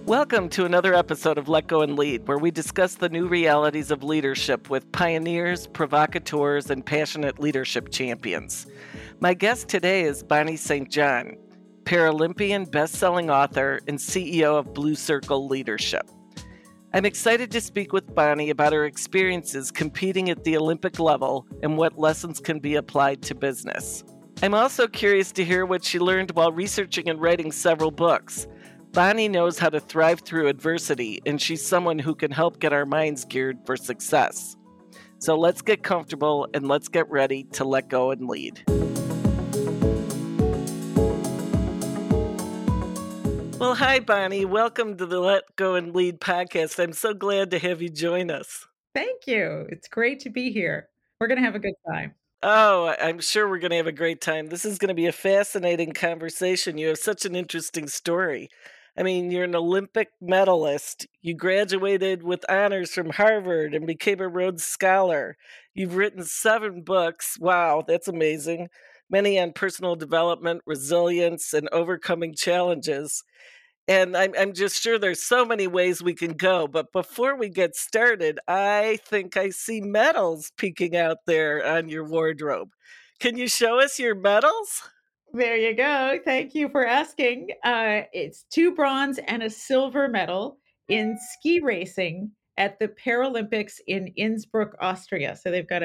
Welcome to another episode of Let Go and Lead, where we discuss the new realities of leadership with pioneers, provocateurs, and passionate leadership champions. My guest today is Bonnie St. John, Paralympian, best-selling author, and CEO of Blue Circle Leadership. I'm excited to speak with Bonnie about her experiences competing at the Olympic level and what lessons can be applied to business. I'm also curious to hear what she learned while researching and writing several books. Bonnie knows how to thrive through adversity, and she's someone who can help get our minds geared for success. So let's get comfortable and let's get ready to let go and lead. Well, hi, Bonnie. Welcome to the Let Go and Lead podcast. I'm so glad to have you join us. Thank you. It's great to be here. We're gonna have a good time. Oh, I'm sure we're going to have a great time. This is going to be a fascinating conversation. You have such an interesting story. I mean, you're an Olympic medalist. You graduated with honors from Harvard and became a Rhodes Scholar. You've written 7 books. Wow, that's amazing. Many on personal development, resilience, and overcoming challenges. And I'm just sure there's so many ways we can go, but before we get started, I think I see medals peeking out there on your wardrobe. Can you show us your medals? There you go. Thank you for asking. It's 2 bronze and a silver medal in ski racing at the Paralympics in Innsbruck, Austria. So they've got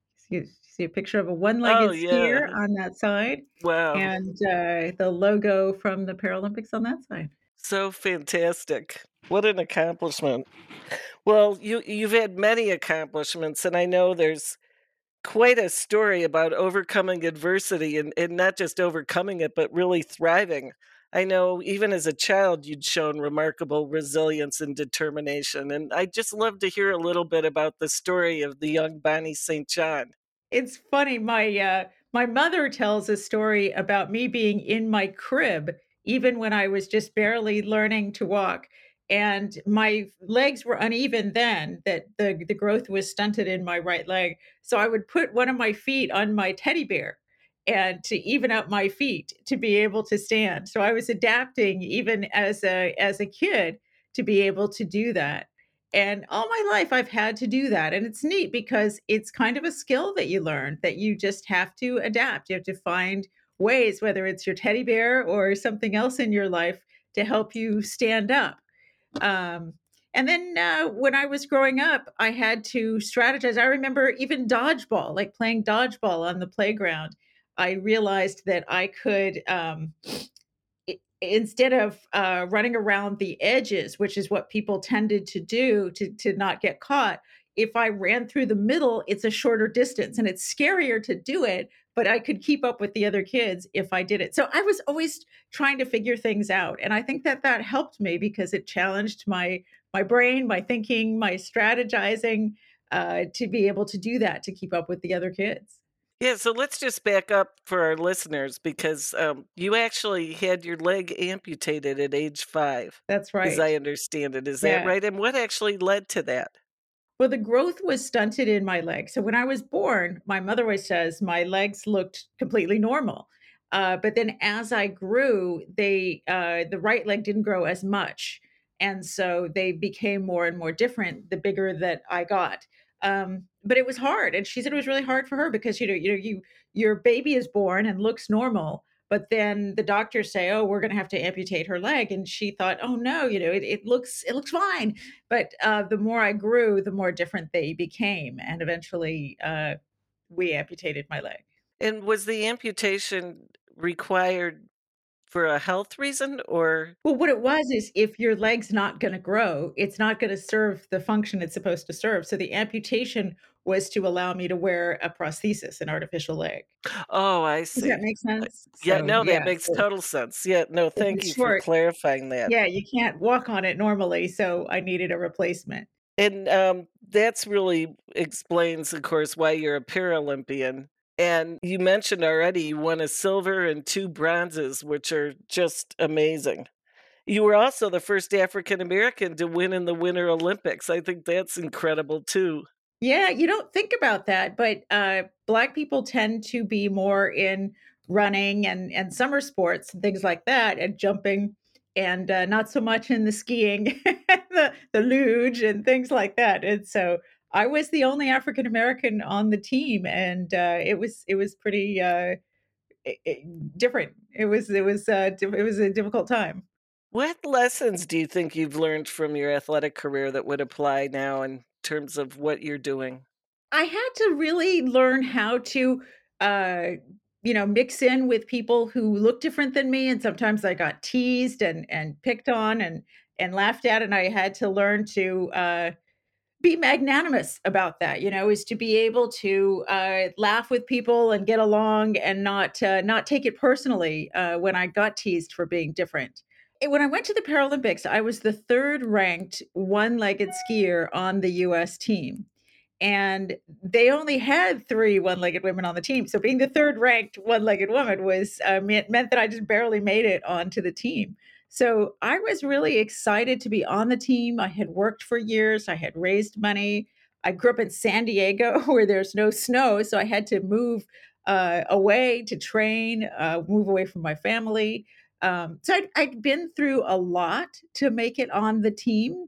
see a picture of a Oh, one-legged skier yeah. on that side Wow. and, the logo from the Paralympics on that side. So fantastic. What an accomplishment. Well, you've had many accomplishments, and I know there's quite a story about overcoming adversity and not just overcoming it, but really thriving. I know even as a child, you'd shown remarkable resilience and determination. And I'd just love to hear a little bit about the story of the young Bonnie St. John. It's funny, my mother tells a story about me being in my crib even when I was just barely learning to walk, and my legs were uneven then, that the growth was stunted in my right leg, so I would put one of my feet on my teddy bear and to even out my feet to be able to stand, so I was adapting even as a kid to be able to do that. And all my life, I've had to do that. And it's neat because it's kind of a skill that you learn that you just have to adapt. You have to find ways, whether it's your teddy bear or something else in your life, to help you stand up. Um, and then when I was growing up, I had to strategize. I remember even dodgeball, like playing dodgeball on the playground. I realized that I could instead of running around the edges, which is what people tended to do to not get caught, if I ran through the middle, it's a shorter distance and it's scarier to do it, but I could keep up with the other kids if I did it. So I was always trying to figure things out, and I think that that helped me because it challenged my brain, my thinking, my strategizing to be able to do that to keep up with the other kids. Yeah, so let's just back up for our listeners because you actually had your leg amputated at age 5, That's as right. I understand it. Is that Yeah. right? And what actually led to that? Well, the growth was stunted in my legs. So when I was born, my mother always says my legs looked completely normal. But then as I grew, the right leg didn't grow as much, and so they became more and more different the bigger that I got. But it was hard, and she said it was really hard for her because your baby is born and looks normal, but then the doctors say, "Oh, we're going to have to amputate her leg," and she thought, "Oh no, it looks fine." But, the more I grew, the more different they became, and eventually, we amputated my leg. And was the amputation required for a health reason or Well, what it was is if your leg's not gonna grow, it's not gonna serve the function it's supposed to serve, so the amputation was to allow me to wear a prosthesis, an artificial leg. Oh, I Does that see. make Uh, sense? yeah, So, no, that yeah, makes so total sense. Yeah, no, if thank it's you for short, clarifying that. yeah, you can't walk on it normally, so I needed a replacement. And, that's really explains, of course, why you're a Paralympian. And you mentioned already you won a silver and 2 bronzes, which are just amazing. You were also the first African American to win in the Winter Olympics. I think that's incredible too. Yeah, you don't think about that, but, Black people tend to be more in running and summer sports and things like that and jumping, and not so much in the skiing, the luge, and things like that. And so I was the only African American on the team, and it was pretty different. It was a difficult time. What lessons do you think you've learned from your athletic career that would apply now in terms of what you're doing? I had to really learn how to, uh, mix in with people who look different than me, and sometimes I got teased and picked on and laughed at, and I had to learn to, be magnanimous about that, is to be able to, laugh with people and get along and not take it personally, when I got teased for being different. When I went to the Paralympics, I was the 3rd ranked one-legged skier on the US team, and they only had 3 one-legged women on the team, so being the 3rd ranked one-legged woman was, meant that I just barely made it onto the team. So, I was really excited to be on the team. I had worked for years, I had raised money. I grew up in San Diego where there's no snow, so I had to move, away to train, move away from my family. So I'd been through a lot to make it on the team,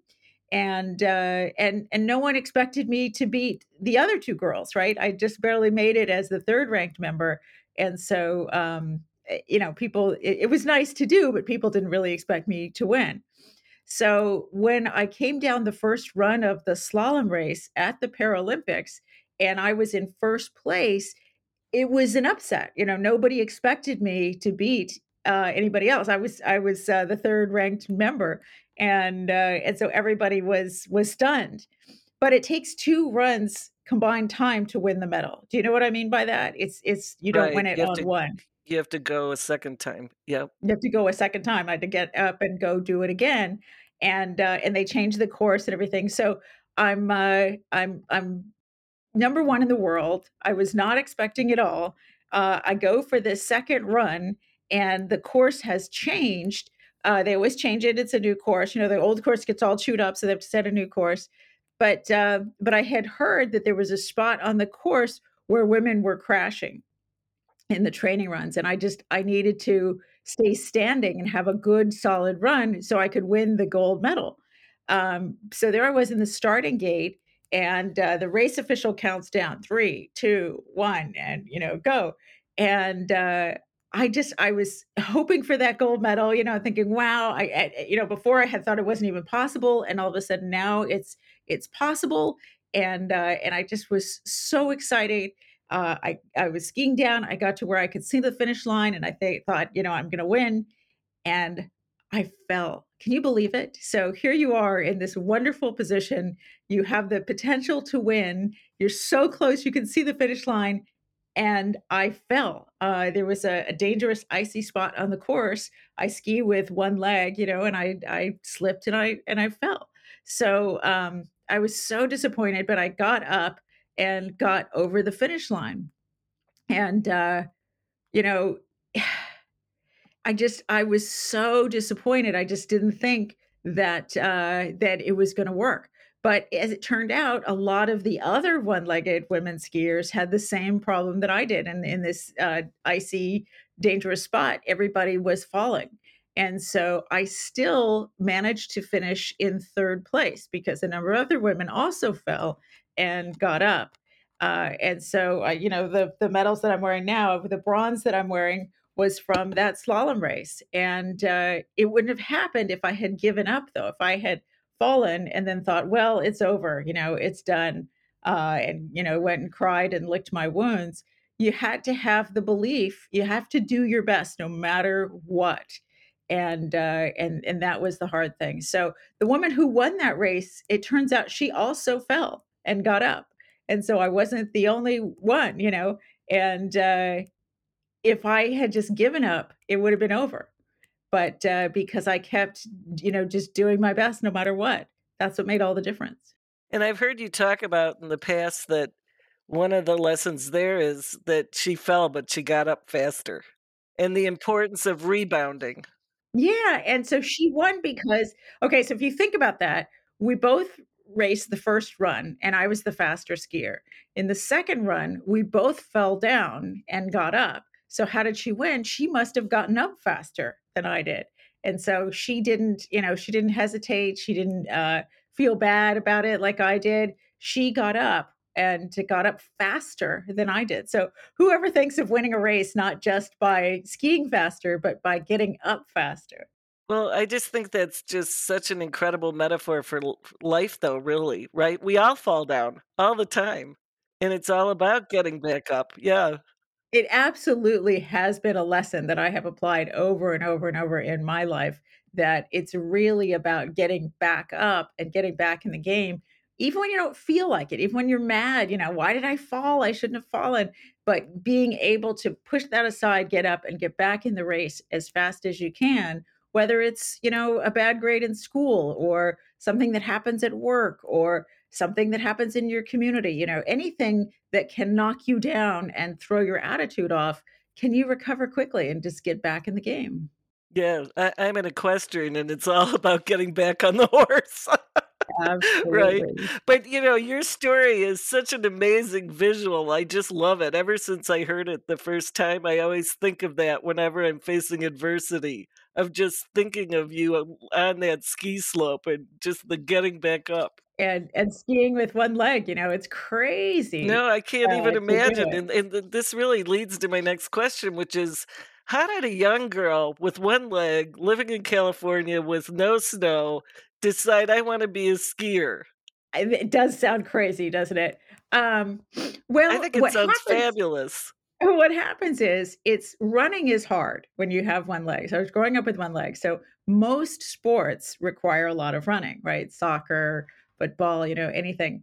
and no one expected me to beat the other 2 girls, right? I just barely made it as the 3rd ranked member, and so, people it was nice to do, but people didn't really expect me to win. So, when I came down the first run of the slalom race at the Paralympics and I was in 1st place, it was an upset. Nobody expected me to beat, anybody else. I was the 3rd ranked member, and so everybody was stunned. But it takes 2 runs combined time to win the medal. Do you know what I mean by that? It's you don't Right, win it on 1. you have to go a second time. Yep. You have to go a second time. I had to get up and go do it again, and they changed the course and everything. So I'm number 1 in the world. I was not expecting it all. I go for this second run, and the course has changed. They always change it. It's a new course. The old course gets all chewed up, so they have to set a new course. But I had heard that there was a spot on the course where women were crashing in the training runs, and I needed to stay standing and have a good solid run so I could win the gold medal. So there I was in the starting gate, and the race official counts down 3, 2, 1, and go. And I was hoping for that gold medal, thinking, wow, before I had thought it wasn't even possible, and all of a sudden now it's possible, and I just was so excited. I was skiing down. I got to where I could see the finish line, and thought, I'm going to win, and I fell. Can you believe it? So here you are in this wonderful position. You have the potential to win. You're so close. You can see the finish line, and I fell. There was a dangerous icy spot on the course. I ski with one leg, and I slipped and I fell. So I was so disappointed, but I got up and got over the finish line. And, you know, I was so disappointed. I just didn't think that it was gonna work. But as it turned out, a lot of the other one-legged women skiers had the same problem that I did in this, icy, dangerous spot. Everybody was falling. And so I still managed to finish in 3rd place because a number of other women also fell and got up. And so, the medals that I'm wearing now, the bronze that I'm wearing was from that slalom race, and, it wouldn't have happened if I had given up, though. If I had fallen and then thought, "Well, it's over, it's done," and, went and cried and licked my wounds, you had to have the belief, you have to do your best no matter what, and that was the hard thing. So, the woman who won that race, it turns out she also fell and got up, and so I wasn't the only one, and, if I had just given up, it would have been over. But, because I kept, just doing my best no matter what, that's what made all the difference. And I've heard you talk about in the past that one of the lessons there is that she fell, but she got up faster, and the importance of rebounding. Yeah, and so she won because okay, so if you think about that, we both raced the first run, and I was the faster skier. In the second run, we both fell down and got up. So how did she win? She must have gotten up faster than I did. And so she didn't hesitate. She didn't feel bad about it like I did. She got up and got up faster than I did. So whoever thinks of winning a race not just by skiing faster, but by getting up faster. Well, I just think that's just such an incredible metaphor for life, though, really, right? We all fall down all the time, and it's all about getting back up. Yeah. It absolutely has been a lesson that I have applied over and over and over in my life, that it's really about getting back up and getting back in the game, even when you don't feel like it, even when you're mad, "Why did I fall? I shouldn't have fallen." But being able to push that aside, get up, and get back in the race as fast as you can, whether it's, a bad grade in school or something that happens at work or something that happens in your community, anything that can knock you down and throw your attitude off, can you recover quickly and just get back in the game? Yeah, I'm an equestrian, and it's all about getting back on the horse. Right? Absolutely. But, your story is such an amazing visual, I just love it. Ever since I heard it the first time, I always think of that whenever I'm facing adversity, of just thinking of you on that ski slope and just the getting back up. And skiing with one leg, it's crazy, No, I can't even to do imagine, it. and this really leads to my next question, which is, how did a young girl with one leg, living in California with no snow, decide, "I wanna be a skier"? It does sound crazy, doesn't it? Um, I well, think it sounds fabulous. what happens is it's running is hard when you have one leg. So I was growing up with one leg. So most sports require a lot of running, right? Soccer, football, anything.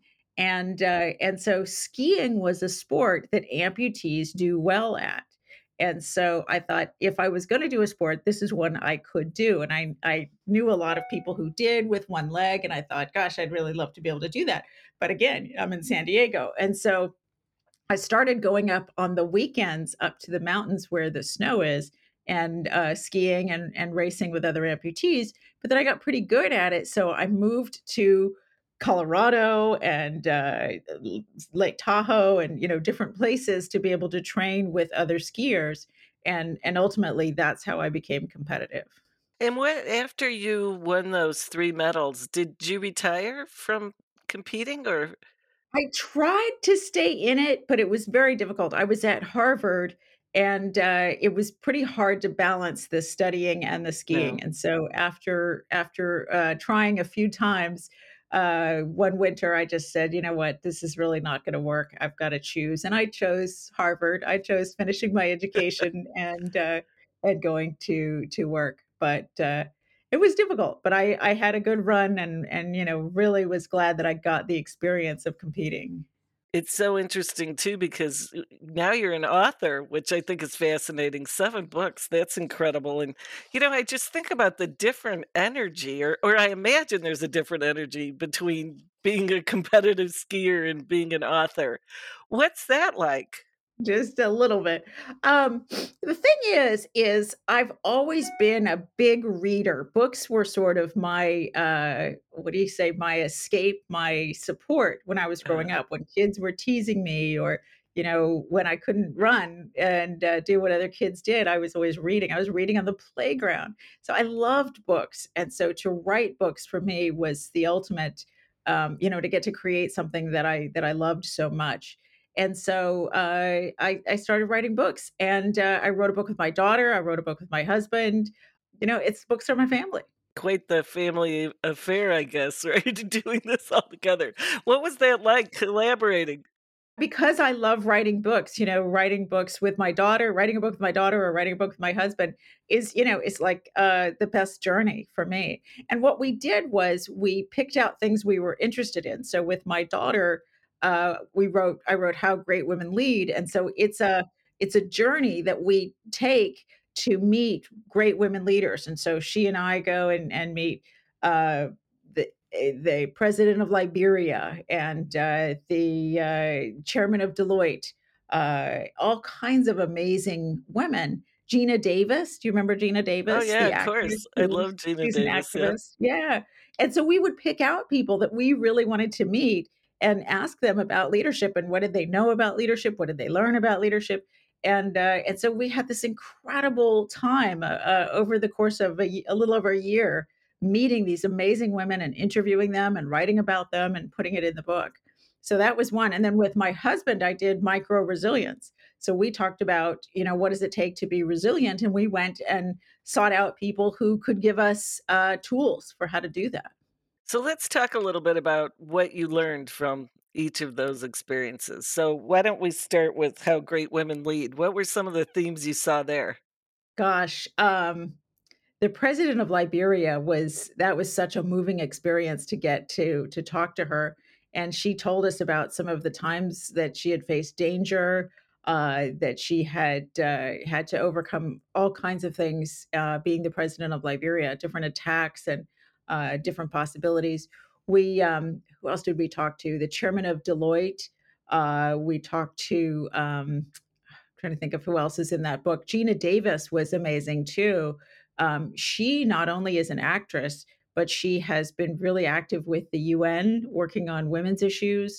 And so skiing was a sport that amputees do well at. And so I thought if I was going to do a sport, this is one I could do. And I knew a lot of people who did with one leg. And I thought, gosh, I'd really love to be able to do that. But again, I'm in San Diego. And so I started going up on the weekends up to the mountains where the snow is and, skiing and racing with other amputees, but then I got pretty good at it, so I moved to Colorado and, L Lake Tahoe and, different places to be able to train with other skiers, and ultimately, that's how I became competitive. And what after you won those 3 medals, did you retire from competing, or I tried to stay in it, but it was very difficult. I was at Harvard, and, it was pretty hard to balance the studying and the skiing, no? and so after trying a few times, one winter, I just said, "You know what? This is really not gonna work. I've gotta choose," and I chose Harvard. I chose finishing my education and going to work, but, it was difficult, but I had a good run and, really was glad that I got the experience of competing. It's so interesting too because now you're an author, which I think is fascinating. 7 books, that's incredible. And I just think about the different energy, or I imagine there's a different energy between being a competitive skier and being an author. What's that like? Just a little bit. The thing is I've always been a big reader. Books were sort of my, what do you say, my escape, my support when I was growing Uh, up, when kids were teasing me or, when I couldn't run and, do what other kids did, I was always reading. I was reading on the playground. So I loved books, and so to write books for me was the ultimate, to get to create something that I loved so much. And so, I started writing books, and, I wrote a book with my daughter, I wrote a book with my husband. It's books are my family. Quite the family affair, I guess, right? Doing this all together. What was that like collaborating? Because I love writing books, writing books with my daughter, writing a book with my daughter or writing a book with my husband is like, the best journey for me. And what we did was we picked out things we were interested in. So with my daughter, I wrote How Great Women Lead, and so it's a journey that we take to meet great women leaders. And so she and I go and meet, uh, the president of Liberia and, the, chairman of Deloitte, all kinds of amazing women. Gina Davis, do you remember Gina Oh, Davis, yeah, the of actress course. I who love Gina she's an Davis, yeah. activist? Yeah, and so we would pick out people that we really wanted to meet and ask them about leadership and what did they know about leadership, what did they learn about leadership, And so we had this incredible time over the course of a little over a year, meeting these amazing women and interviewing them and writing about them and putting it in the book. So that was one. And then with my husband, I did micro resilience. So we talked about, what does it take to be resilient? And we went and sought out people who could give us tools for how to do that. So let's talk a little bit about what you learned from each of those experiences. So why don't we start with how great women lead? What were some of the themes you saw there? Gosh, the president of Liberia was such a moving experience to get to talk to her, and she told us about some of the times that she had faced danger, that she had to overcome all kinds of things, being the president of Liberia, different attacks and, different possibilities. Who else did we talk to? The chairman of Deloitte, we talked to, trying to think of who else is in that book. Gina Davis was amazing too. She not only is an actress, but she has been really active with the UN, working on women's issues.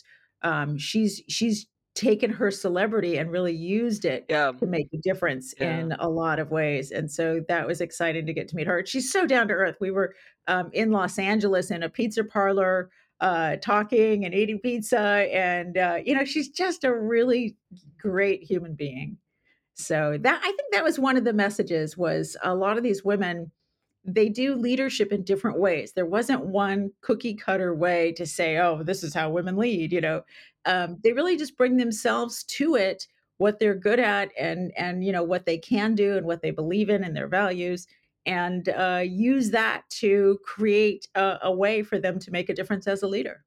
She's taken her celebrity and really used it Yeah, to make a difference yeah. in a lot of ways. And so that was exciting to get to meet her. She's so down to earth. We were in Los Angeles in a pizza parlor, talking and eating pizza, and she's just a really great human being. So that I think that was one of the messages was a lot of these women, they do leadership in different ways. There wasn't one cookie cutter way to say, "Oh, this is how women lead," you know? They really just bring themselves to it, what they're good at and, what they can do and what they believe in and their values, and, use that to create a way for them to make a difference as a leader.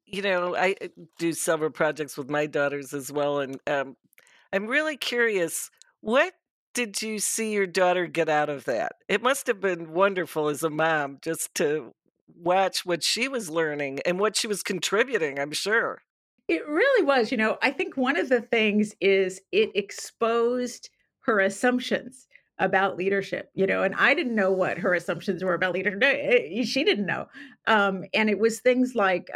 I do several projects with my daughters as well, and I'm really curious, what did you see your daughter get out of that? It must have been wonderful as a mom just to watch what she was learning and what she was contributing, I'm sure. It really was, I think one of the things is it exposed her assumptions about leadership, and I didn't know what her assumptions were about leadership. No, she didn't know. And it was things like,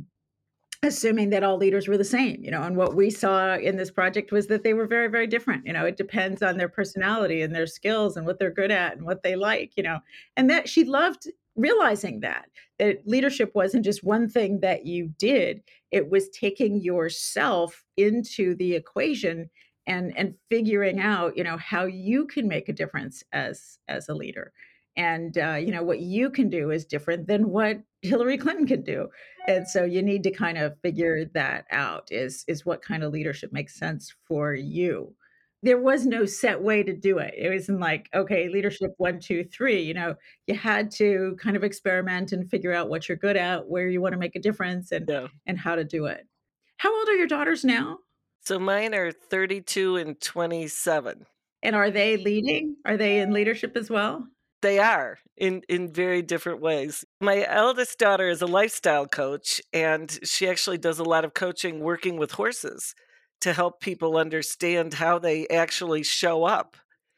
assuming that all leaders were the same, and what we saw in this project was that they were very, very different. It depends on their personality and their skills and what they're good at and what they like, and that she loved realizing that leadership wasn't just one thing that you did, it was taking yourself into the equation and figuring out, how you can make a difference as a leader. And what you can do is different than what Hillary Clinton could do, and so you need to kind of figure that out is what kind of leadership makes sense for you. There was no set way to do it. It wasn't like, okay, leadership 1, 2, 3. You had to kind of experiment and figure out what you're good at, where you want to make a difference Yeah. and how to do it. How old are your daughters now? So mine are 32 and 27. And are they leading? Are they in leadership as well? They are in very different ways. My eldest daughter is a lifestyle coach, and she actually does a lot of coaching working with horses to help people understand how they actually show up.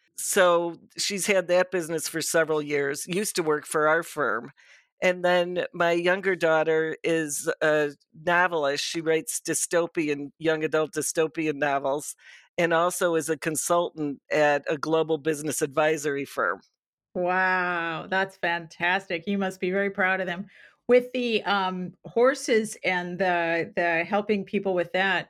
So she's had that business for several years, used to work for our firm. And then my younger daughter is a novelist. She writes dystopian, young adult dystopian novels, and also is a consultant at a global business advisory firm. Wow, that's fantastic. You must be very proud of them. With the, horses and the helping people with that,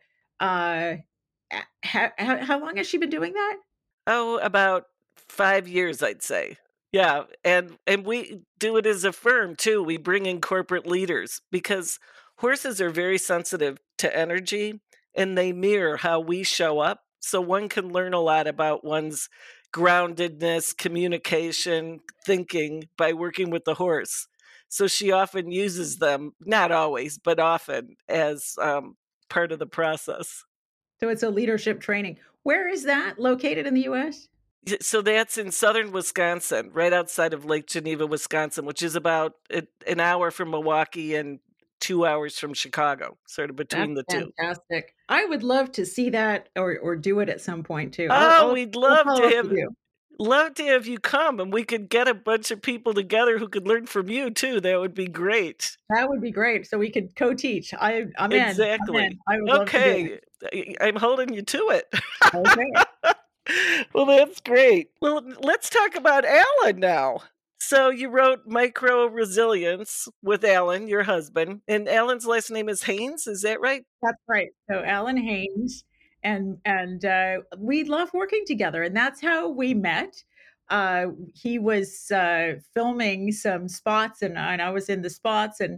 how long has she been doing that? Oh, about 5 years, I'd say. Yeah, and we do it as a firm too. We bring in corporate leaders because horses are very sensitive to energy and they mirror how we show up. So one can learn a lot about one's groundedness, communication, thinking by working with the horse. So she often uses them, not always, but often as part of the process. So it's a leadership training. Where is that located in the US? So that's in southern Wisconsin, right outside of Lake Geneva, Wisconsin, which is about an hour from Milwaukee and 2 hours from Chicago, sort of That's between the 2. fantastic. I would love to see that or do it at some point too. I'll Oh, I'll we'd I'll love to follow up with have you. you come, and we could get a bunch of people together who could learn from you too. That would be great. That would be great, so we could co-teach. I'm in, I'm in. Exactly. I would love to do Okay. it. I'm holding you to it. Okay. Well, that's great. Well, let's talk about Alan now. So you wrote Micro Resilience with Alan, your husband, and Alan's last name is Haynes, is that right? That's right. So Alan Haynes and we love working together, and that's how we met. He was filming some spots, and I was in the spots, and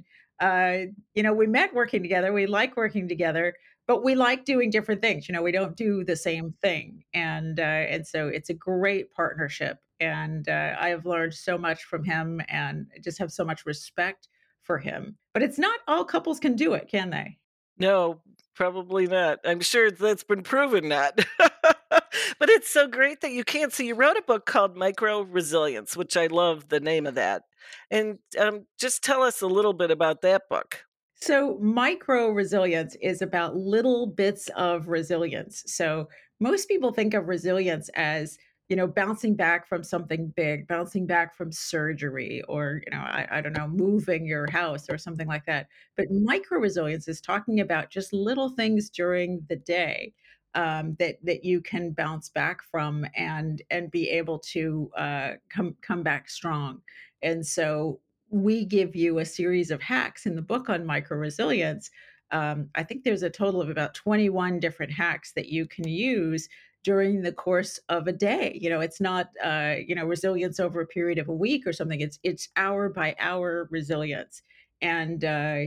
we met working together. We like working together, but we like doing different things. We don't do the same thing, and so it's a great partnership. And I have learned so much from him, and I just have so much respect for him. But it's not all couples can do it, can they? No, probably not. I'm sure that's been proven not. But it's so great that you can. So you wrote a book called Micro Resilience, which I love the name of that. And just tell us a little bit about that book. So, micro resilience is about little bits of resilience. So, most people think of resilience as, bouncing back from something big, bouncing back from surgery, or, I don't know, moving your house or something like that. But micro resilience is talking about just little things during the day. That you can bounce back from and be able to come back strong. And so we give you a series of hacks in the book on micro resilience. I think there's a total of about 21 different hacks that you can use during the course of a day. It's not resilience over a period of a week or something. It's hour by hour resilience, and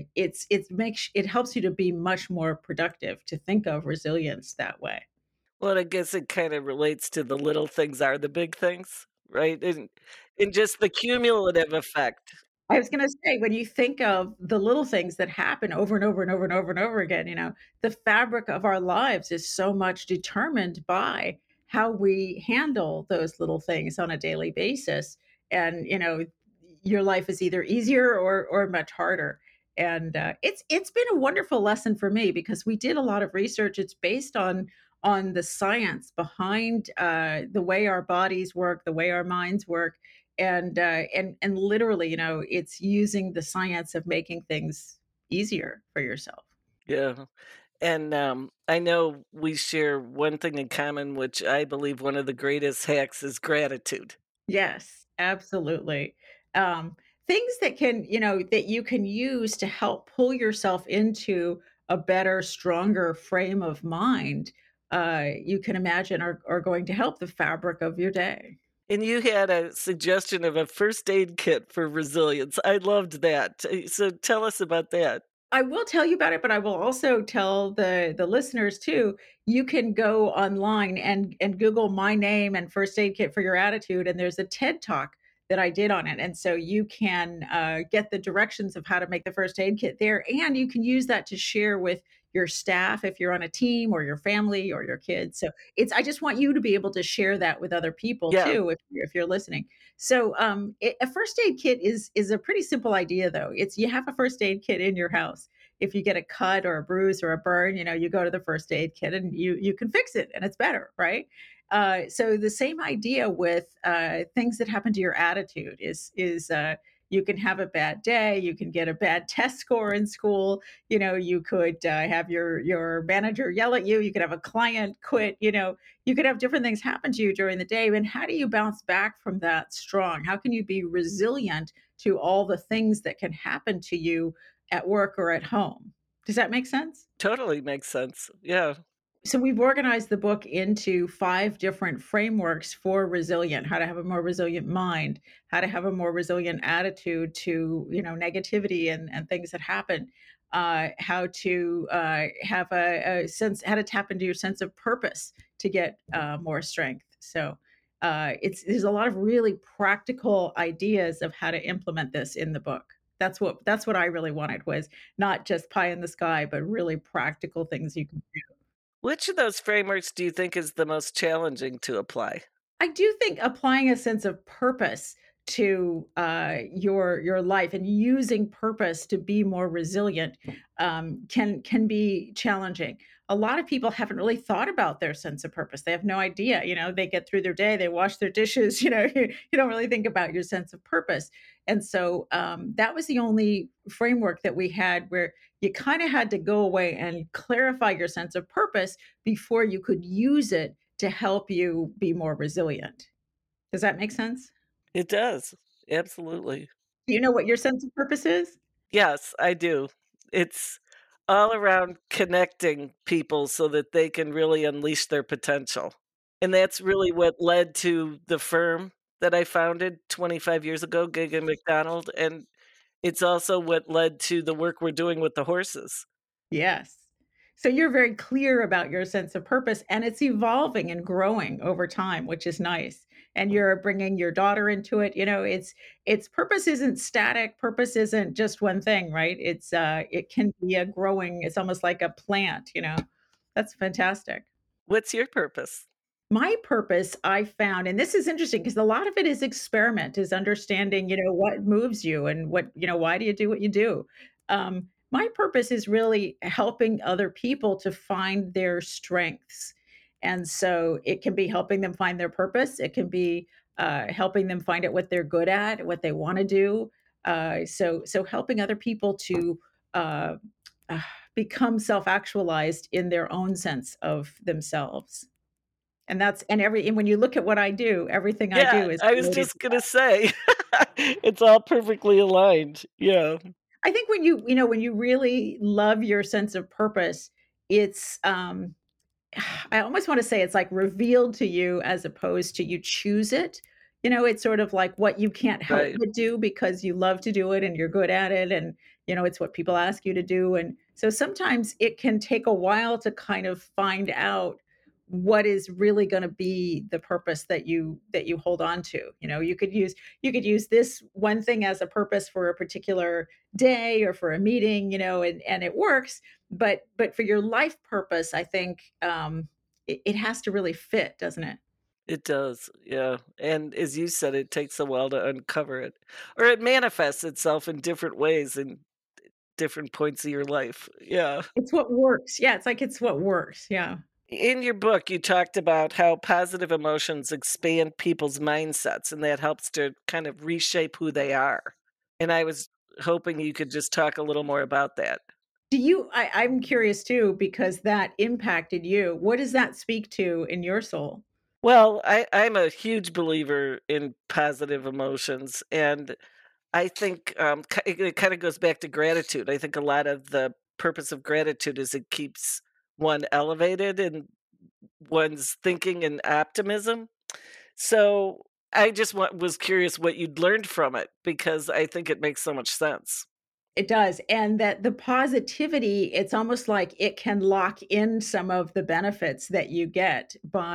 it helps you to be much more productive, to think of resilience that way. Well, I guess it kind of relates to the little things are the big things, right? And just the cumulative effect. I was gonna say, when you think of the little things that happen over and over and over and over and over again, the fabric of our lives is so much determined by how we handle those little things on a daily basis. And, your life is either easier or much harder. And it's been a wonderful lesson for me because we did a lot of research. It's based on the science behind the way our bodies work, the way our minds work, and literally, it's using the science of making things easier for yourself. Yeah. And I know we share one thing in common, which I believe one of the greatest hacks is gratitude. Yes, absolutely. Um, Things that you can use to help pull yourself into a better, stronger frame of mind, you can imagine are going to help the fabric of your day. And you had a suggestion of a first aid kit for resilience. I loved that. So tell us about that. I will tell you about it, but I will also tell the listeners too. You can go online and Google my name and first aid kit for your attitude, and there's a TED talk that I did on it, and so you can get the directions of how to make the first aid kit there, and you can use that to share with your staff if you're on a team or your family or your kids. So it's I just want you to be able to share that with other people Yeah, too if you're listening. So, a first aid kit is a pretty simple idea, though. It's you have a first aid kit in your house. If you get a cut or a bruise or a burn, you go to the first aid kit and you can fix it, and it's better, right? So the same idea with things that happen to your attitude is you can have a bad day, you can get a bad test score in school, you could have your manager yell at you, you could have a client quit, you could have different things happen to you during the day. And how do you bounce back from that strong? How can you be resilient to all the things that can happen to you at work or at home? Does that make sense? totally makes sense. Yeah. So we've organized the book into 5 different frameworks for resilient, how to have a more resilient mind, how to have a more resilient attitude to, negativity and things that happen, how to have a sense, how to tap into your sense of purpose to get more strength. So there's a lot of really practical ideas of how to implement this in the book. That's what I really wanted, was not just pie in the sky, but really practical things you can do. Which of those frameworks do you think is the most challenging to apply? I do think applying a sense of purpose to your life, and using purpose to be more resilient can be challenging. A lot of people haven't really thought about their sense of purpose. They have no idea. They get through their day, they wash their dishes. You don't really think about your sense of purpose. And so that was the only framework that we had where you kind of had to go away and clarify your sense of purpose before you could use it to help you be more resilient. Does that make sense? It does. Absolutely. Do you know what your sense of purpose is? Yes, I do. It's all around connecting people so that they can really unleash their potential. And that's really what led to the firm that I founded 25 years ago, Gig& McDonald, and it's also what led to the work we're doing with the horses. Yes. So you're very clear about your sense of purpose, and it's evolving and growing over time, which is nice. And you're bringing your daughter into it. It's purpose isn't static. Purpose isn't just one thing, right? It can be a growing. It's almost like a plant. That's fantastic. What's your purpose? My purpose I found, and this is interesting because a lot of it is experiment, is understanding, what moves you and why do you do what you do. My purpose is really helping other people to find their strengths. And so it can be helping them find their purpose. It can be helping them find out what they're good at, what they want to do. So helping other people to uh, uh, become self-actualized in their own sense of themselves. And when you look at what I do, everything I Yeah, do is I was related just to gonna that. say, it's all perfectly aligned. Yeah. I think when you really love your sense of purpose, it's, I almost wanna say it's, like, revealed to you as opposed to you choose it. It's sort of like what you can't help Right. but do because you love to do it and you're good at it, and, it's what people ask you to do, and so sometimes it can take a while to kind of find out what is really gonna be the purpose that you hold on to. You could use this one thing as a purpose for a particular day or for a meeting, and it works, but for your life purpose, I think, it has to really fit, doesn't it? It does, yeah, and as you said, it takes a while to uncover it, or it manifests itself in different ways in different points of your life, yeah. It's what works. Yeah, it's what works, yeah. In your book, you talked about how positive emotions expand people's mindsets, and that helps to kind of reshape who they are, and I was hoping you could just talk a little more about that. I'm curious too because that impacted you. What does that speak to in your soul? Well, I'm a huge believer in positive emotions, and I think, it kinda goes back to gratitude. I think a lot of the purpose of gratitude is it keeps one elevated in one's thinking and optimism. So, I just was curious what you'd learned from it because I think it makes so much sense. It does, and that the positivity, it's almost like it can lock in some of the benefits that you get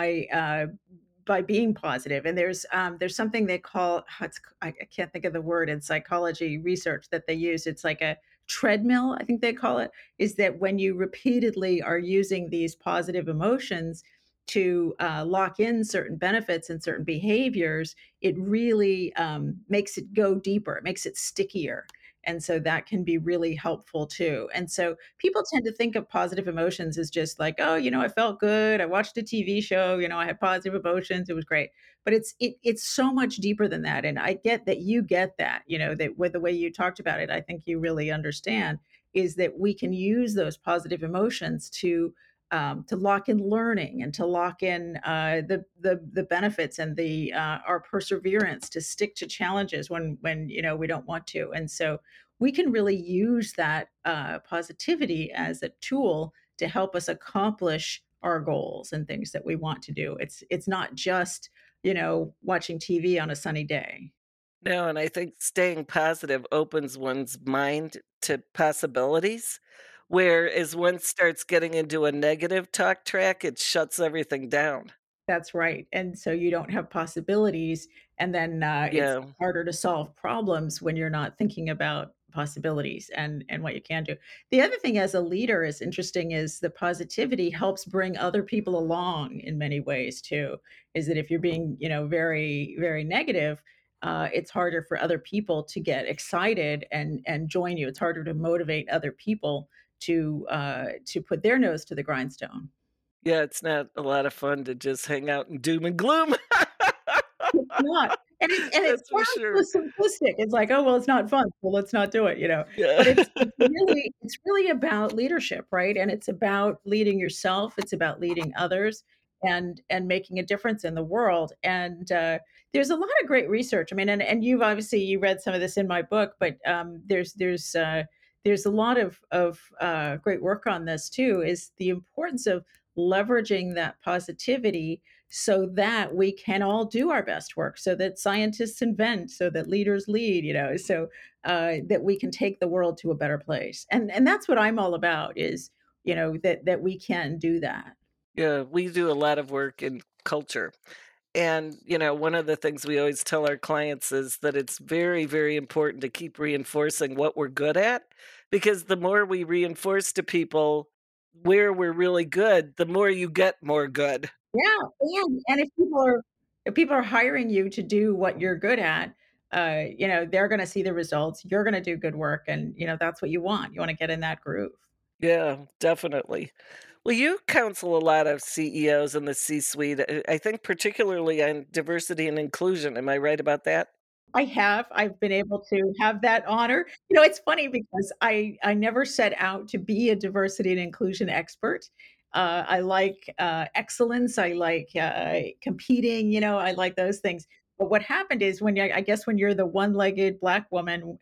by being positive. And there's something they call I can't think of the word in psychology research that they use. It's like a treadmill, I think they call it, is that when you repeatedly are using these positive emotions to lock in certain benefits and certain behaviors, it really makes it go deeper, it makes it stickier, and so that can be really helpful too. And so people tend to think of positive emotions as just like, oh, I felt good. I watched a TV show. I had positive emotions. It was great. But it's so much deeper than that. And I get that you get that. That with the way you talked about it, I think you really understand is that we can use those positive emotions to lock in learning and to lock in the benefits and the our perseverance to stick to challenges when we don't want to. And so we can really use that positivity as a tool to help us accomplish our goals and things that we want to do. It's not just watching TV on a sunny day. No, and I think staying positive opens one's mind to possibilities, whereas one starts getting into a negative talk track, it shuts everything down. That's right, and so you don't have possibilities, and then, it's Yeah. harder to solve problems when you're not thinking about possibilities and what you can do. The other thing as a leader is interesting is the positivity helps bring other people along in many ways too, is that if you're being, very, very negative, it's harder for other people to get excited and join you. It's harder to motivate other people to put their nose to the grindstone. Yeah, it's not a lot of fun to just hang out in doom and gloom. It's not, and it That's for sounds sure. so simplistic. It's like, "Oh, well, it's not fun, well, let's not do it," Yeah. But it's really about leadership, right? And it's about leading yourself, it's about leading others and making a difference in the world, and, there's a lot of great research. I mean, and you've obviously you read some of this in my book, but, there's a lot of great work on this too, is the importance of leveraging that positivity so that we can all do our best work, so that scientists invent, so that leaders lead, so that we can take the world to a better place. And that's what I'm all about is, that we can do that. Yeah, we do a lot of work in culture. And, one of the things we always tell our clients is that it's very, very important to keep reinforcing what we're good at, because the more we reinforce to people where we're really good, the more you get more good. Yeah, and if people are hiring you to do what you're good at, they're going to see the results. You're going to do good work, and that's what you want. You want to get in that groove. Yeah, definitely. Well, you counsel a lot of CEOs in the C-suite. I think particularly on diversity and inclusion. Am I right about that? I have. I've been able to have that honor. It's funny because I never set out to be a diversity and inclusion expert. I like, excellence. I like, competing, I like those things. But what happened is when you I guess when you're the one-legged Black woman,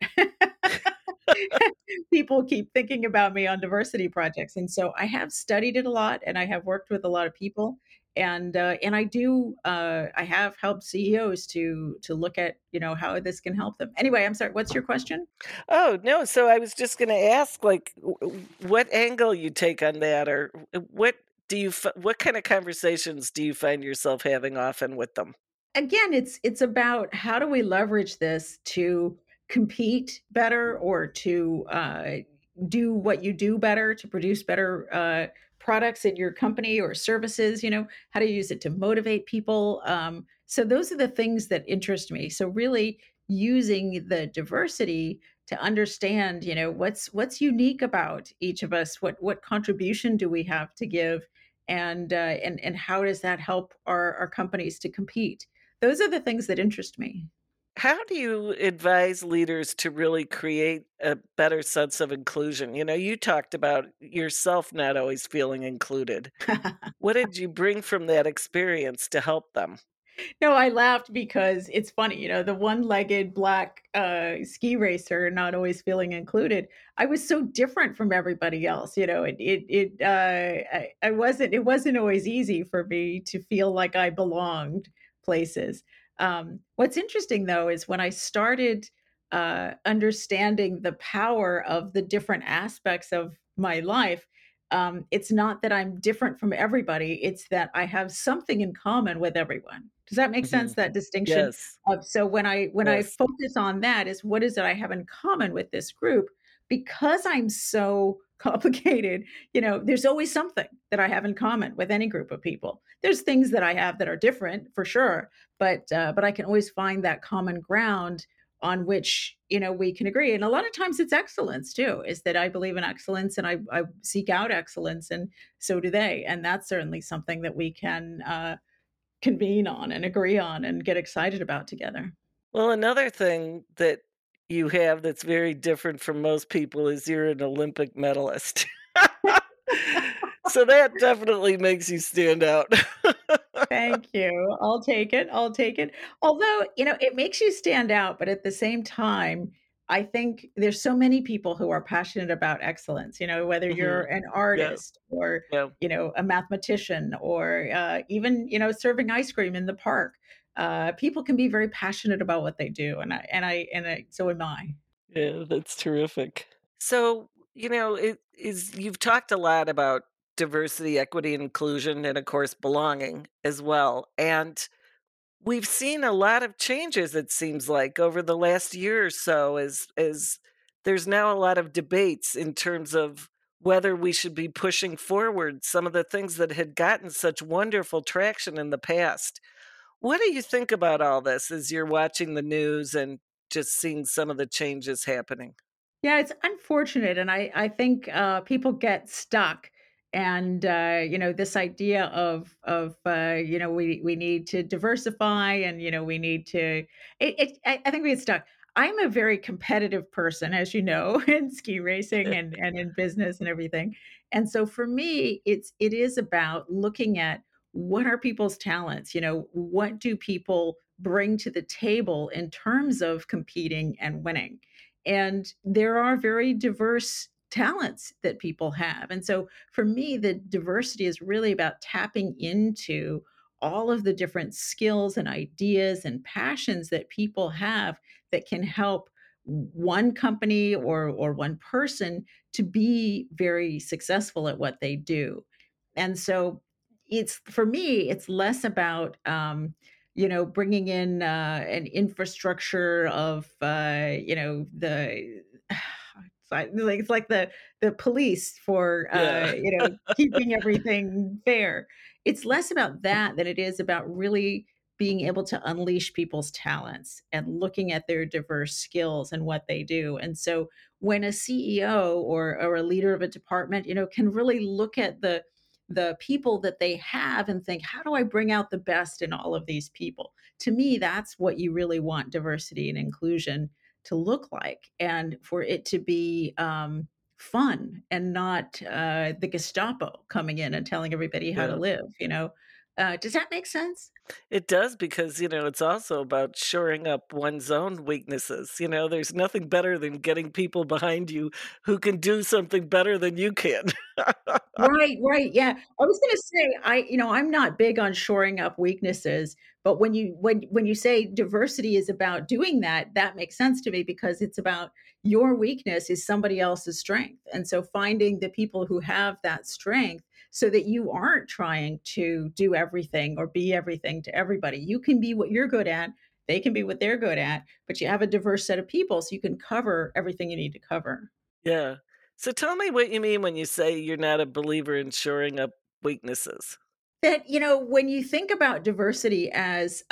people keep thinking about me on diversity projects, and so I have studied it a lot, and I have worked with a lot of people, and I have helped CEOs to look at, how this can help them. Anyway, I'm sorry, what's your question? Oh, no, so I was just gonna ask, like, what angle you take on that, or what kinda conversations do you find yourself having often with them? Again, it's about how do we leverage this to compete better or to, do what you do better, to produce better, products in your company or services, how to use it to motivate people, so those are the things that interest me. So really using the diversity to understand, what's unique about each of us, what contribution do we have to give, and how does that help our companies to compete? Those are the things that interest me. How do you advise leaders to really create a better sense of inclusion? You talked about yourself not always feeling included. What did you bring from that experience to help them? No, I laughed because it's funny, the one-legged black, ski racer not always feeling included. I was so different from everybody else, it wasn't always easy for me to feel like I belonged places. What's interesting though is when I started, understanding the power of the different aspects of my life, it's not that I'm different from everybody, it's that I have something in common with everyone. Does that make sense, Mhm. that distinction? Yes, So when I yes. focus on that is what is it I have in common with this group? Because I'm so complicated, there's always something that I have in common with any group of people. There's things that I have that are different for sure, but I can always find that common ground on which we can agree. And a lot of times it's excellence too, is that I believe in excellence and I seek out excellence, and so do they, and that's certainly something that we can convene on and agree on and get excited about together. Well, another thing that you have that's very different from most people is you're an Olympic medalist. So that definitely makes you stand out. Thank you. I'll take it. I'll take it. Although, it makes you stand out, but at the same time, I think there's so many people who are passionate about excellence, whether you're Mhm. an Yeah, artist or, yeah. a mathematician or even, serving ice cream in the park. People can be very passionate about what they do. So am I. Yeah, that's terrific. So, it is you've talked a lot about diversity, equity, and inclusion, and of course, belonging as well. And we've seen a lot of changes, it seems like, over the last year or so, as there's now a lot of debates in terms of whether we should be pushing forward some of the things that had gotten such wonderful traction in the past. What do you think about all this as you're watching the news and just seeing some of the changes happening? Yeah, it's unfortunate, and I think, people get stuck, and, this idea of we need to diversify and, we need to I think we get stuck. I'm a very competitive person, as you know, in ski racing and in business and everything, and so for me, it is about looking at what are people's talents, what do people bring to the table in terms of competing and winning? And there are very diverse talents that people have. And so for me, the diversity is really about tapping into all of the different skills and ideas and passions that people have that can help one company or one person to be very successful at what they do. And so it's for me, it's less about bringing in an infrastructure of, the it's like the police for, Yeah. keeping everything fair. It's less about that than it is about really being able to unleash people's talents and looking at their diverse skills and what they do. And so when a CEO or a leader of a department, can really look at the people that they have and think, how do I bring out the best in all of these people? To me, that's what you really want diversity and inclusion to look like, and for it to be fun and not the Gestapo coming in and telling everybody how to Yeah. live. Does that make sense? It does because, it's also about shoring up one's own weaknesses. There's nothing better than getting people behind you who can do something better than you can. Right, right, yeah. I was gonna say, I'm not big on shoring up weaknesses, but when you say diversity is about doing that, that makes sense to me because it's about your weakness is somebody else's strength. And so finding the people who have that strength so that you aren't trying to do everything or be everything to everybody. You can be what you're good at, they can be what they're good at, but you have a diverse set of people so you can cover everything you need to cover. Yeah. So tell me what you mean when you say you're not a believer in shoring up weaknesses. That, when you think about diversity as,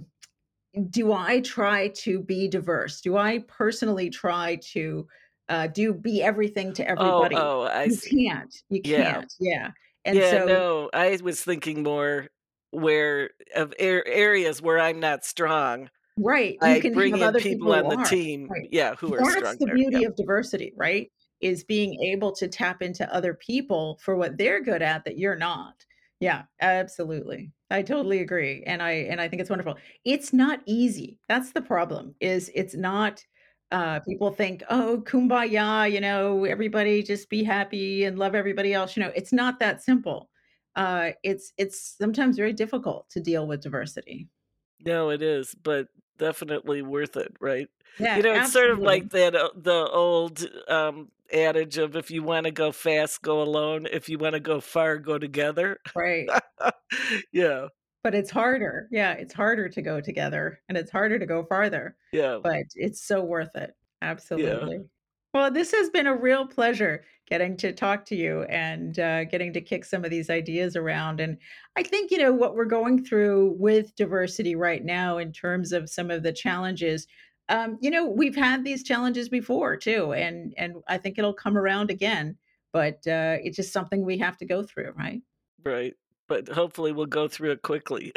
do I try to be diverse? Do I personally try to, be everything to Oh, everybody? oh, I You see. can't, you Yeah. can't, yeah, and Yeah, so no, I was thinking more where of areas where I'm not strong, right, you I can bring have in other people people who on the are, team, right. yeah, who are That's strong the there. beauty Yep. of diversity, right? Is being able to tap into other people for what they're good at that you're not. Yeah, absolutely. I totally agree, and I think it's wonderful. It's not easy. That's the problem, is it's not, people think, "Oh, kumbaya, everybody just be happy and love everybody else," it's not that simple. It's sometimes very difficult to deal with diversity. No, it is, but definitely worth it, right? Yeah, It's sort of absolutely. like that, the old, adage of if you wanna go fast, go alone, if you wanna go far, go together. Right. Yeah, But it's harder. Yeah, it's harder to go together, and it's harder to go farther, yeah, but it's so worth it. yeah, Absolutely. Well, this has been a real pleasure getting to talk to you and, getting to kick some of these ideas around, and I think, what we're going through with diversity right now in terms of some of the challenges, we've had these challenges before too, and I think it'll come around again, but, it's just something we have to go through, right? right, but hopefully we'll go through it quickly.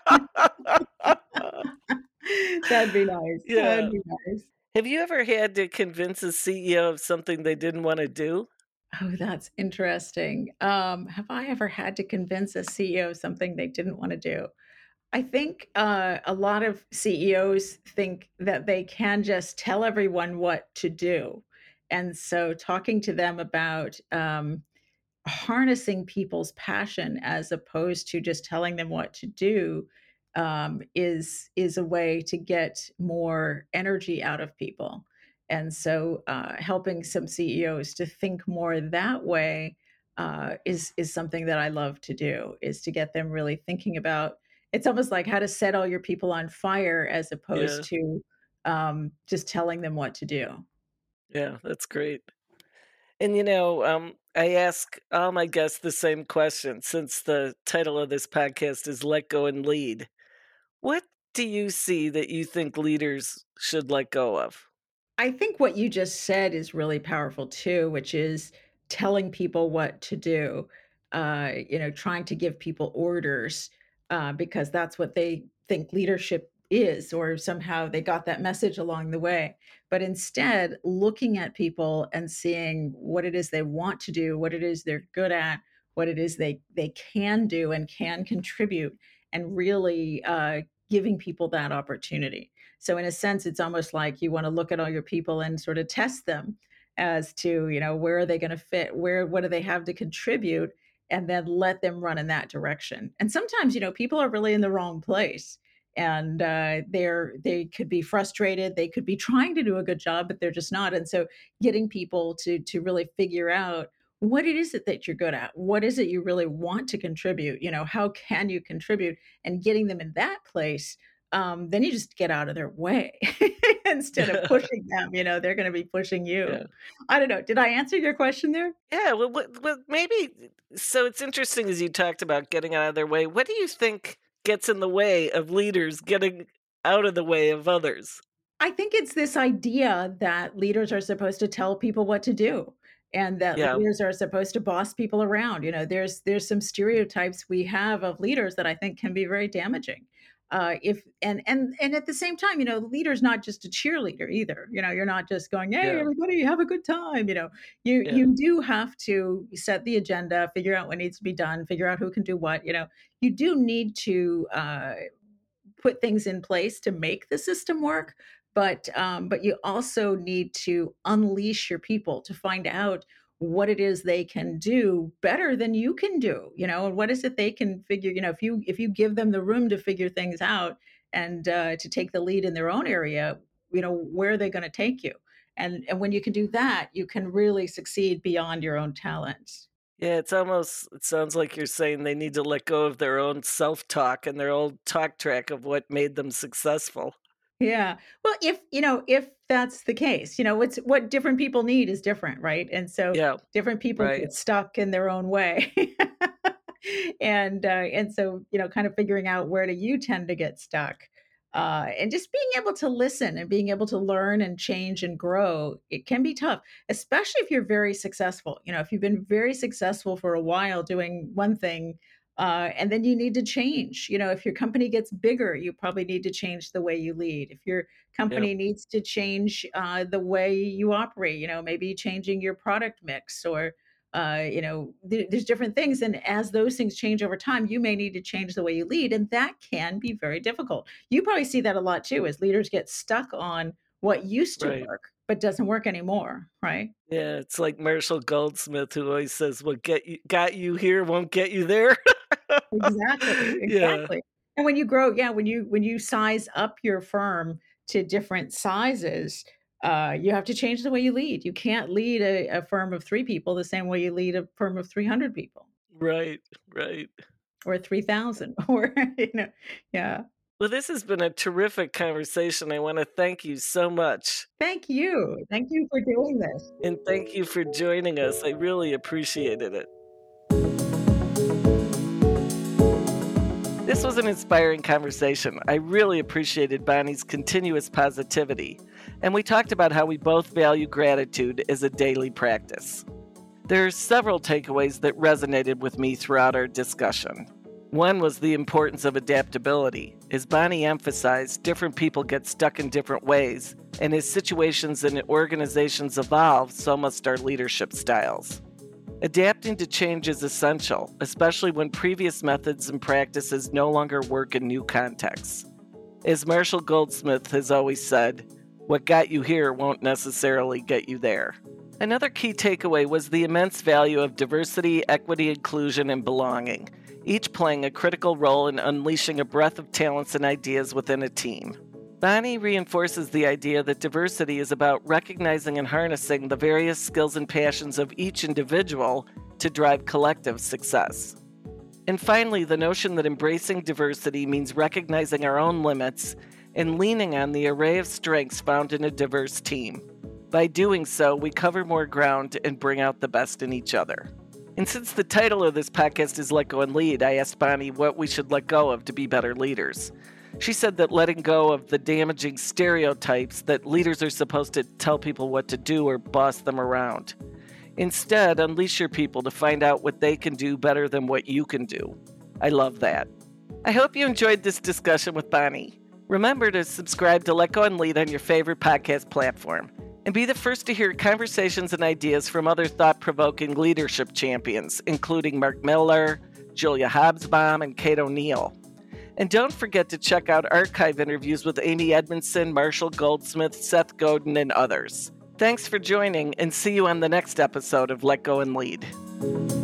That'd be nice. That'd Yeah. be nice. Have you ever had to convince a CEO of something they didn't wanna do? Oh, that's interesting. Have I ever had to convince a CEO of something they didn't wanna do? I think, a lot of CEOs think that they can just tell everyone what to do, and so talking to them about, harnessing people's passion as opposed to just telling them what to do, is a way to get more energy out of people. And so, helping some CEOs to think more that way, is something that I love to do, is to get them really thinking about it's almost like how to set all your people on fire as Yeah, opposed to, just telling them what to do. yeah, that's great. And, I ask all my guests the same question since the title of this podcast is Let Go and Lead. What do you see that you think leaders should let go of? I think what you just said is really powerful too, which is telling people what to do. Trying to give people orders because that's what they think leadership is, or somehow they got that message along the way. But instead, looking at people and seeing what it is they want to do, what it is they're good at, what it is they can do and can contribute, and really giving people that opportunity. So in a sense, it's almost like you want to look at all your people and sort of test them as to, where are they going to fit? What do they have to contribute? And then let them run in that direction. And sometimes, people are really in the wrong place. And they could be frustrated. They could be trying to do a good job, but they're just not. And so, getting people to really figure out what it is that you're good at, what is it you really want to contribute. How can you contribute, and getting them in that place, then you just get out of their way instead of pushing them, they're gonna be pushing you. Yeah. I don't know, did I answer your question there? Yeah, well, maybe so it's interesting as you talked about getting out of their way. What do you think gets in the way of leaders getting out of the way of others? I think it's this idea that leaders are supposed to tell people what to do, and that Yeah, leaders are supposed to boss people around. There's some stereotypes we have of leaders that I think can be very damaging. If and at the same time, the leader's not just a cheerleader either. You're not just going, "Hey, yeah, everybody, have a good time." You yeah, you do have to set the agenda, figure out what needs to be done, figure out who can do what. You do need to put things in place to make the system work, but you also need to unleash your people to find out what it is they can do better than you can do, and what is it they can figure. If you give them the room to figure things out, and to take the lead in their own area, where are they going to take you? And when you can do that, you can really succeed beyond your own talents. yeah. It sounds like you're saying they need to let go of their own self-talk and their old talk track of what made them successful. Yeah. Well, if that's the case, what's what different people need is different, right? And so Yeah, different people right. get stuck in their own way. And so, kind of figuring out where do you tend to get stuck. And just being able to listen and being able to learn and change and grow, it can be tough, especially if you're very successful. If you've been very successful for a while doing one thing, and then you need to change. If your company gets bigger, you probably need to change the way you lead. If your Yep, company needs to change the way you operate, maybe changing your product mix, or there's different things. And as those things change over time, you may need to change the way you lead. And that can be very difficult. You probably see that a lot too, as leaders get stuck on what used to right. work, but doesn't work anymore, right? Yeah, it's like Marshall Goldsmith who always says, "What got you here won't get you there." Exactly, Yeah, exactly. And when you grow, yeah, when you size up your firm to different sizes, you have to change the way you lead. You can't lead a firm of 3 people the same way you lead a firm of 300 people, right, right. or 3,000, or, yeah. Well, this has been a terrific conversation. I wanna thank you so much, Thank you. Thank you for doing this. and thank you for joining us. I really appreciated it. This was an inspiring conversation. I really appreciated Bonnie's continuous positivity, and we talked about how we both value gratitude as a daily practice. There are several takeaways that resonated with me throughout our discussion. One was the importance of adaptability. As Bonnie emphasized, different people get stuck in different ways, and as situations and organizations evolve, so must our leadership styles. Adapting to change is essential, especially when previous methods and practices no longer work in new contexts. As Marshall Goldsmith has always said, what got you here won't necessarily get you there. Another key takeaway was the immense value of diversity, equity, inclusion, and belonging, each playing a critical role in unleashing a breadth of talents and ideas within a team. Bonnie reinforces the idea that diversity is about recognizing and harnessing the various skills and passions of each individual to drive collective success. And finally, the notion that embracing diversity means recognizing our own limits and leaning on the array of strengths found in a diverse team. By doing so, we cover more ground and bring out the best in each other. And since the title of this podcast is Let Go and Lead, I asked Bonnie what we should let go of to be better leaders. She said that letting go of the damaging stereotypes that leaders are supposed to tell people what to do or boss them around. Instead, unleash your people to find out what they can do better than what you can do. I love that. I hope you enjoyed this discussion with Bonnie. Remember to subscribe to Let Go and Lead on your favorite podcast platform, and be the first to hear conversations and ideas from other thought-provoking leadership champions, including Mark Miller, Julia Hobsbawm, and Kate O'Neill. And don't forget to check out archive interviews with Amy Edmondson, Marshall Goldsmith, Seth Godin, and others. Thanks for joining, and see you on the next episode of Let Go and Lead.